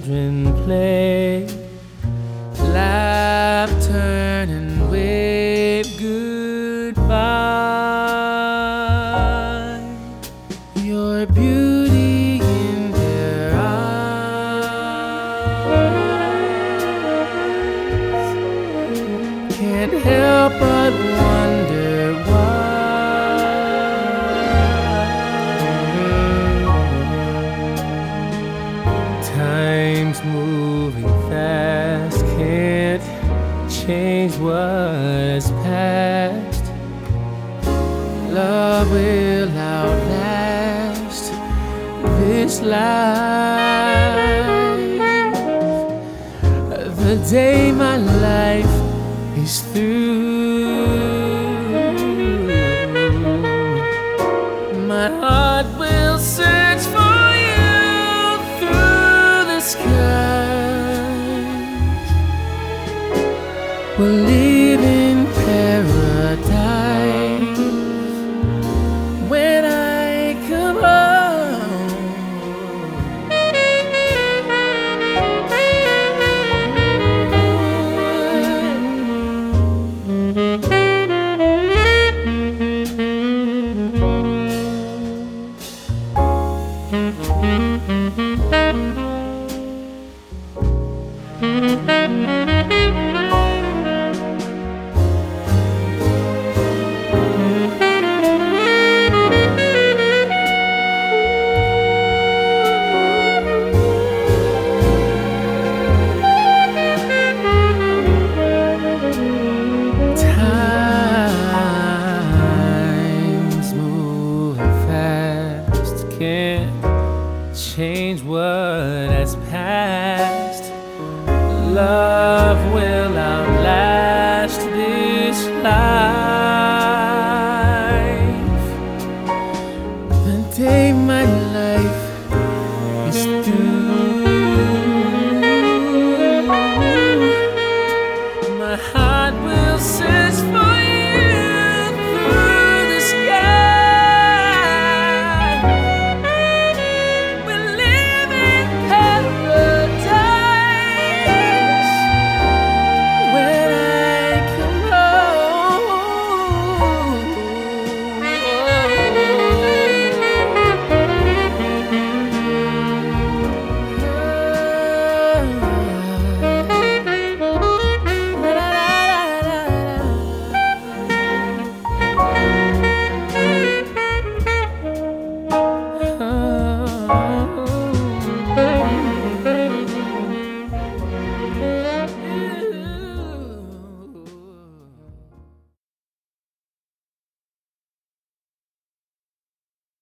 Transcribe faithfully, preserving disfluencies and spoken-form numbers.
children play, laugh, turn and wave goodbye. Your beauty in their eyes can't help but wonder why. Time's moving fast, can't change what's past. Love will outlast this life. The day my life is through, my heart will search for we'll live in paradise when I come home. Can't change what has passed. Love will